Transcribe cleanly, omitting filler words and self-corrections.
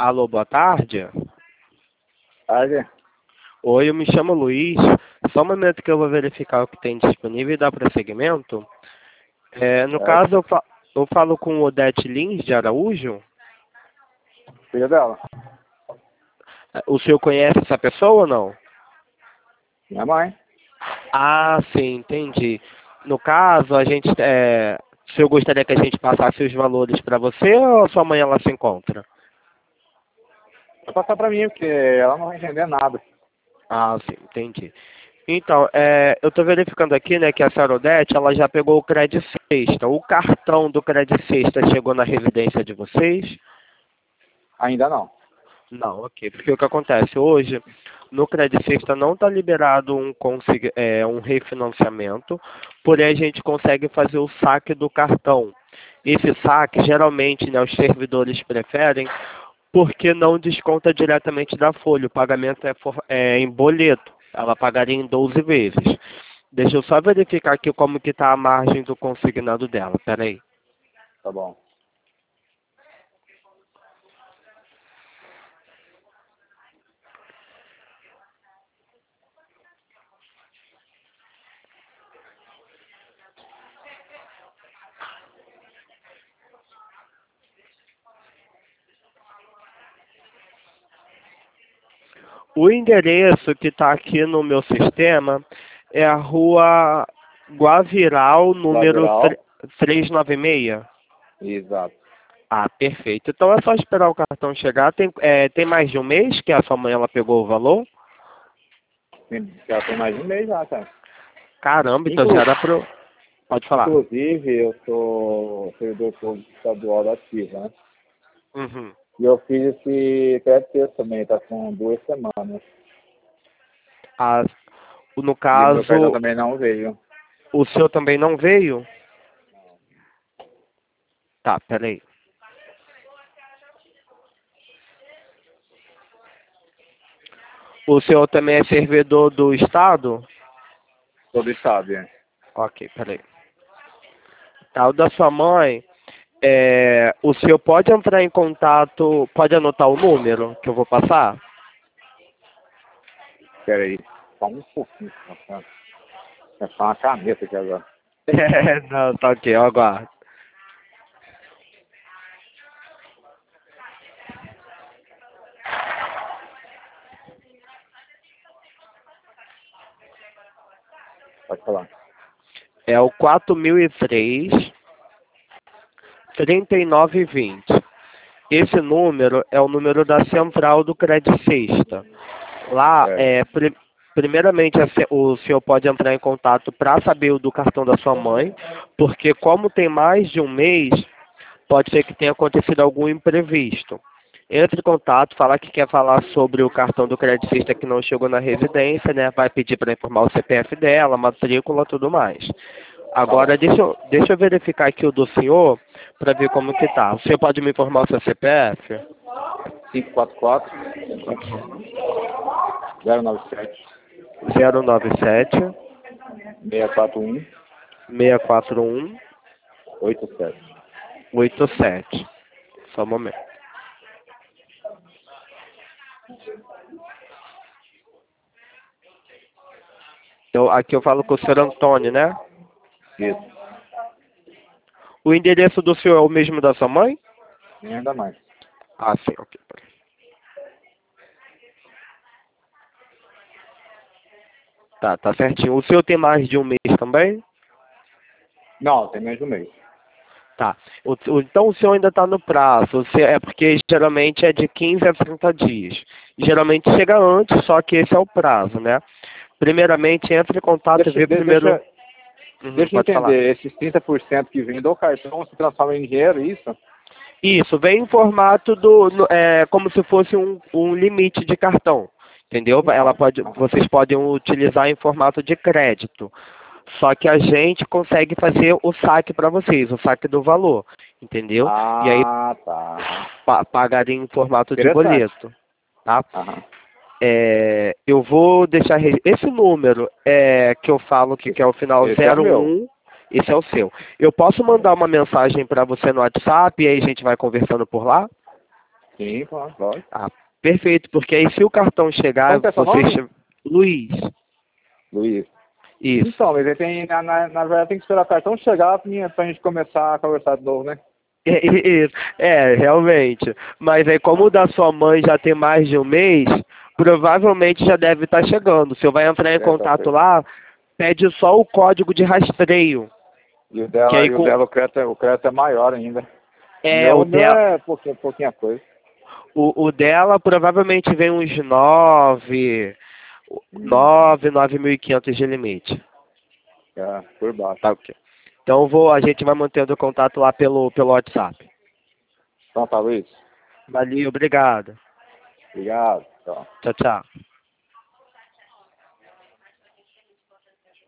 Alô, boa tarde. Tarde. Oi, eu me chamo Luiz. Só um momento que eu vou verificar o que tem disponível e dar prosseguimento. No caso, eu falo com o Odete Lins de Araújo. Filha dela. O senhor conhece essa pessoa ou não? Minha mãe. Ah, sim, entendi. No caso, o senhor gostaria que a gente passasse os valores para você ou sua mãe ela se encontra? Vai passar pra mim, porque ela não vai entender nada. Ah, sim, entendi. Então, eu estou verificando aqui, né, que a senhora Odete, ela já pegou o Credit Sexta. O cartão do Credit Sexta chegou na residência de vocês? Ainda não. Não, ok. Porque o que acontece hoje, no Credit Sexta não está liberado um refinanciamento, porém a gente consegue fazer o saque do cartão. Esse saque, geralmente, né, os servidores preferem, porque não desconta diretamente da folha. O pagamento é em boleto. Ela pagaria em 12 vezes. Deixa eu só verificar aqui como que está a margem do consignado dela. Pera aí. Tá bom. O endereço que está aqui no meu sistema é a rua Guaviral, número Lateral. 396. Exato. Ah, perfeito. Então é só esperar o cartão chegar. Tem mais de um mês que a sua mãe ela pegou o valor? Já tem mais de um mês já, cara. Caramba, então já era pro... Pode falar. Inclusive, eu sou servidor público estadual da Ativa, né? Uhum. E eu fiz esse crédito também, tá com 2 semanas. Ah, no E o meu cartão caso, também não veio. o seu também não veio? Tá, peraí. O senhor também é servidor do Estado? Todo estado, hein? Ok, peraí. Tá, o da sua mãe, o senhor pode entrar em contato, pode anotar o número que eu vou passar? Espera aí. Só um pouquinho. Tá? É só uma caneta aqui agora. Não, tá ok, eu aguardo. Pode falar. É o 4003 3920. Esse número é o número da central do Credit Sexta. Lá, primeiramente, o senhor pode entrar em contato para saber o do cartão da sua mãe, porque como tem mais de um mês, pode ser que tenha acontecido algum imprevisto. Entre em contato, falar que quer falar sobre o cartão do creditista que não chegou na residência, né? Vai pedir para informar o CPF dela, matrícula, tudo mais. Agora, deixa eu verificar aqui o do senhor, para ver como que tá. O senhor pode me informar o seu CPF? 544 097 097 641 641 87. 87. Só um momento. Então, aqui eu falo com o senhor Antônio, né? Isso. O endereço do senhor é o mesmo da sua mãe? Nem ainda mais. Ah, sim, ok. Tá certinho. O senhor tem mais de um mês também? Não, tem menos de um mês. Tá. Então o senhor ainda está no prazo. É porque geralmente é de 15 a 30 dias. Geralmente chega antes, só que esse é o prazo, né? Primeiramente, entre em contato e vê primeiro... Deixa eu pode falar. entender. Esses 30% que vem do cartão se transforma em dinheiro, isso? Isso, vem em formato como se fosse um limite de cartão. Entendeu? Vocês podem utilizar em formato de crédito. Só que a gente consegue fazer o saque para vocês, o saque do valor, entendeu? E aí Tá. pagaria em formato de boleto, tá? Aham. Eu vou deixar esse número que eu falo que é o final Esse é o meu. 01, esse é o seu. Eu posso mandar uma mensagem para você no WhatsApp e aí a gente vai conversando por lá? Sim, claro, lógico. Ah, perfeito, porque aí se o cartão chegar, Como que é seu nome? Luiz. Luiz. Isso. Então, mas ele tem, na verdade tem que esperar o cartão chegar pra gente começar a conversar de novo, né? Isso. Realmente. Mas aí, como o da sua mãe já tem mais de um mês, provavelmente já deve estar chegando. Você vai entrar em É, tá contato certo. lá, pede só o código de rastreio. E o Que dela, aí com... o crédito é maior ainda. É, o O meu dela. é pouquinha coisa. O dela provavelmente vem uns 9.500 de limite. É, por baixo. Tá ok. Então a gente vai mantendo contato lá pelo WhatsApp. Então tá, Luiz. Valeu, obrigado. Obrigado. Tchau. Tchau, tchau.